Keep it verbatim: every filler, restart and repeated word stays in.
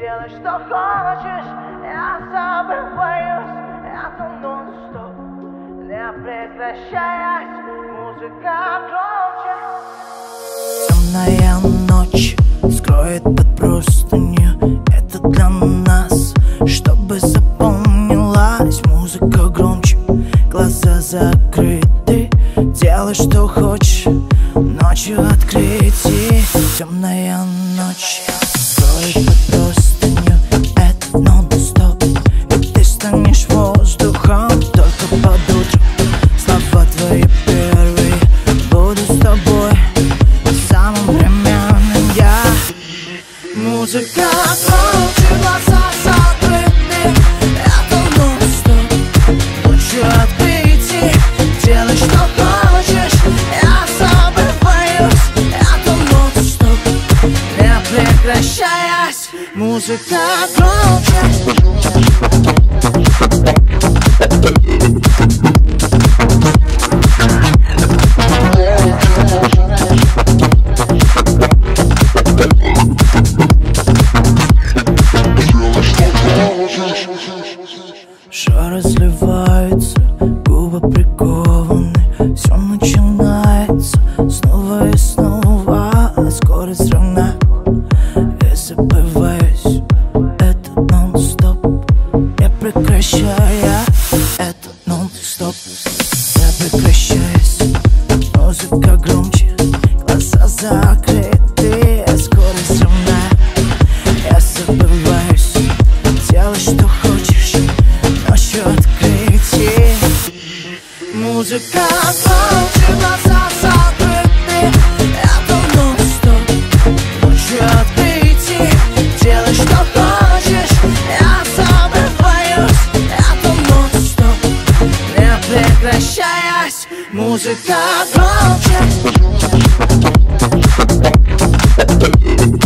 делай, что хочешь, я забываюсь, это нон-стоп, не прекращаясь, музыка громче. Темная ночь скроет под простыню, это для нас, чтобы запомнилась музыка громче. Глаза закрыты, делай, что хочешь, ночью открытие. Темная ночь скроет под простыню, это нон-стоп, и ты станешь воздухом только под утро. Слова твои первые, буду с тобой самым временным я. Музыка громче, глаза закрыты, это нон-стоп, ночью открытие. Делай, что хочешь, я забываюсь, это нон-стоп, не прекращаясь, музыка громче. Шар разливается, губы прикованы, все начинается снова и снова. Скорость равна, я забываюсь, это нон-стоп, не прекращая, это нон-стоп, не прекращаясь, музыка громче, глаза закрыты, скорость равна, я забываюсь, делай, что хочешь, ночью открытие. Музыка громче, глаза закрыты, это нон-стоп, ночью открытие. Делай, что хочешь, я забываюсь, это нон-стоп, не прекращаясь, музыка громче.